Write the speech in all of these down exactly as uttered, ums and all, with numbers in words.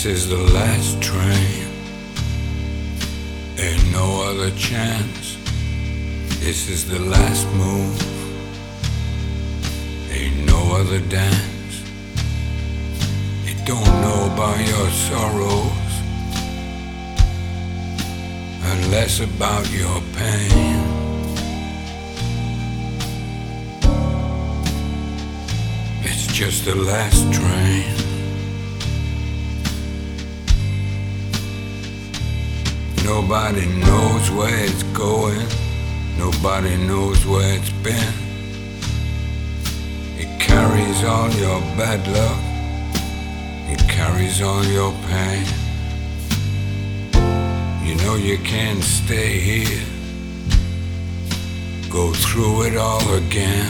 This is the last train, ain't no other chance. This is the last move, ain't no other dance. It don't know about your sorrows, and less about your pain. It's just the last train. Nobody knows where it's going, nobody knows where it's been. It carries all your bad luck, it carries all your pain. You know you can't stay here, go through it all again.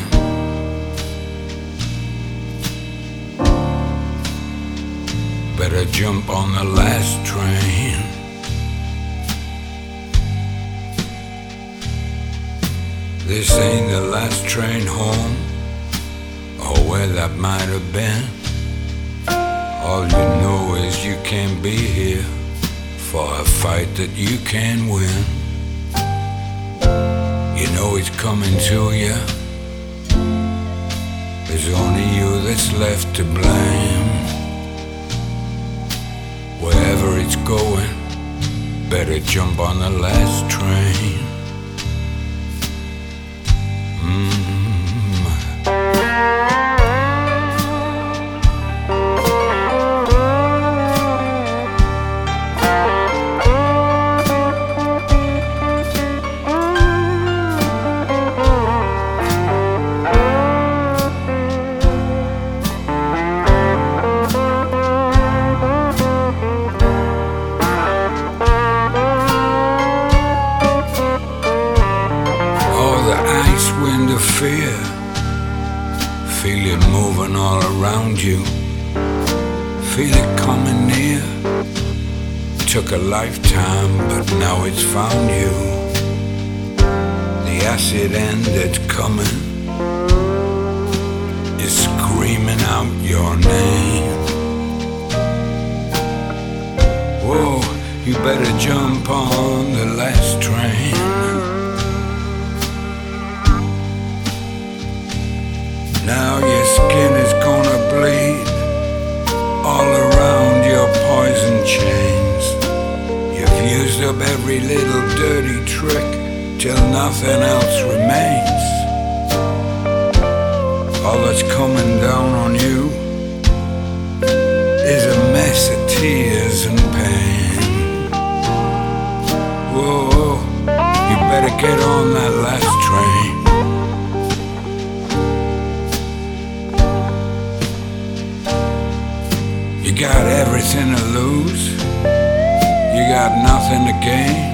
Better jump on the last train. This ain't the last train home, or where that might have been. All you know is you can't be here for a fight that you can win. You know it's coming to you, there's only you that's left to blame. Wherever it's going, better jump on the last train. Wind of fear, feel it moving all around you, feel it coming near. Took a lifetime, but now it's found you. The acid end that's coming is screaming out your name. Whoa, you better jump on the last train. Now your skin is gonna bleed all around your poison chains. You've used up every little dirty trick till nothing else remains. All that's coming down on you is a mess of tears and pain. Whoa, you better get on that last train. You got everything to lose, you got nothing to gain.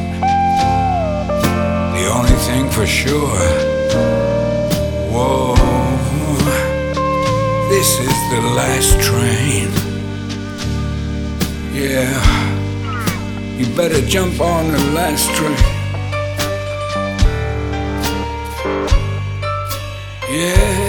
The only thing for sure, whoa, this is the last train. Yeah, you better jump on the last train. Yeah.